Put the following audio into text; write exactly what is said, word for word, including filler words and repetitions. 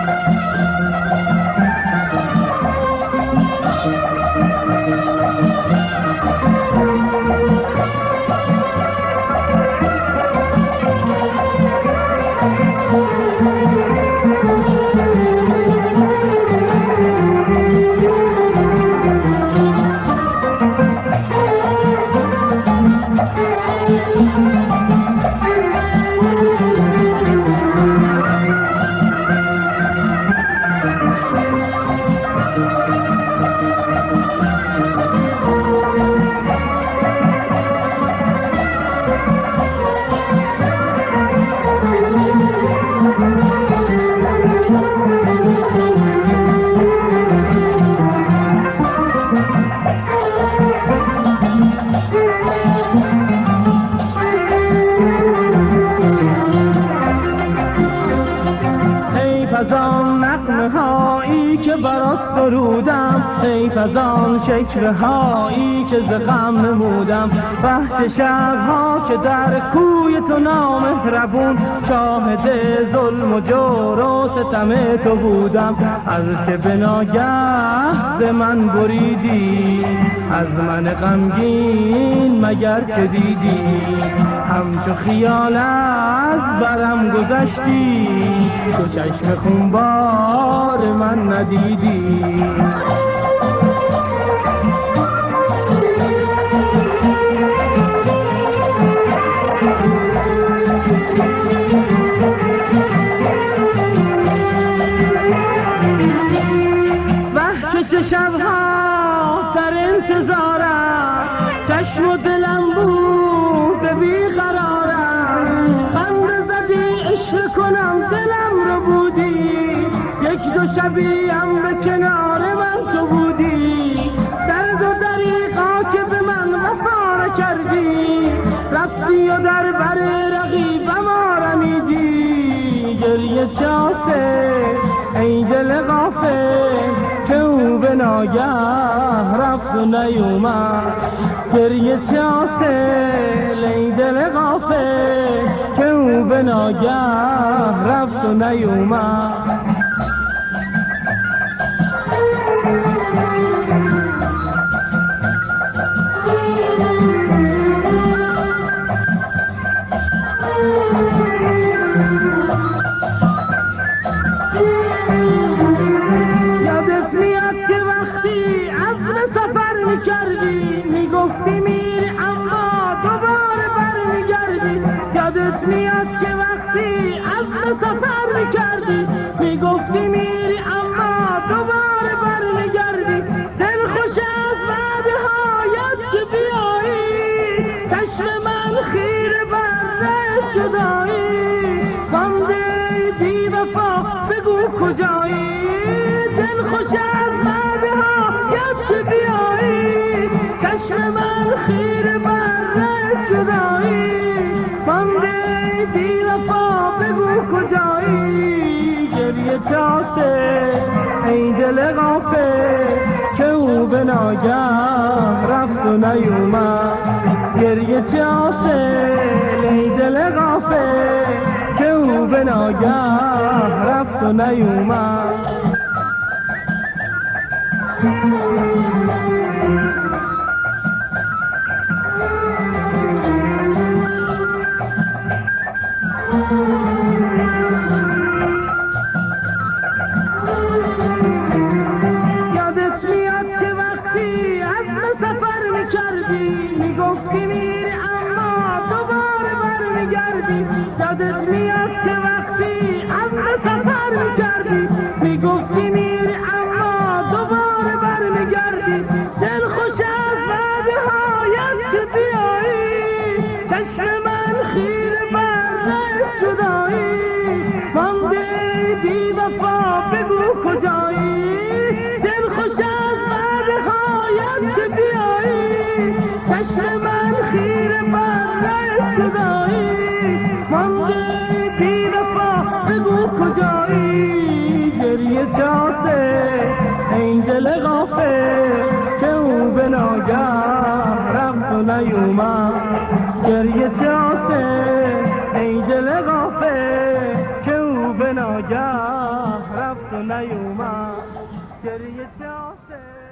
از آن نغمه هایی که برات سرودم، حیف از آن شکر هایی که ز غم نمودم، بحث شبها که در کوی تو نامهربون شاهد ظلم و جور و ستم تو بودم. از که به ناگه ز من بریدی، از من غمگین مگر که دیدی، همچو خیال از برم گذشتی، تو چشم خونبار من ندیدی. وحش چه شبها در انتظارم، چشم و دلم بود بیقرارم، خنده زدی عشق کنم دلم رو بودی، یک دو شبیم به کنار من تو بودی، درد و دریغا که به من وفا کردی، رفتی و در بر رقیبم آرمیدی. گریه چاسه ای دل غافل که او به ناگه رفت و نیومد، گریه چاسه ای دل غافل که او به ناگه رفت و نیومد. یادت میاد که وقتی عزم سفر میکردی، میگفتی میری اما دوباره برمیگردی. یادت میاد که وقتی عزم سفر میکردی، میگفتی میری اما دوباره برمیگردی. دل خوش از وعده‌هایت که بیایی، چشم من خیره بر شدایی، مانده بی وفا بگو کجایی. دل خوش از وعده‌هایت که بیایی، چشم من خیره بر شدایی، مانده بی وفا بگو کجایی. گریه چاسه ای دل غافل که او به ناگه رفت و نیومد، گریه چاسه ای دل غافل که او به ناگه رفت و نیومد. یادت میاد که وقتی عزم سفر میکردی، میگفتی میری اما دوباره برمیگردی. یادت میاد که وقتی عزم سفر میکردی، میگفتی میری اما دوباره برمیگردی. دل خوش از وعده‌هایت که بیایی، چشم من خیره بر شدایی، مانده بی وفا بگو کجایی. دل خوش از وعده‌هایت که بیایی، چشم من خیره بر شدایی، مانده بی وفا بگو کجایی. گریه چاسه ای دل غافل که او به ناگه رفت و نیومد، گریه چاسه ای دل غافل که او به ناگه رفت رفت و نیومد گریه چه آسه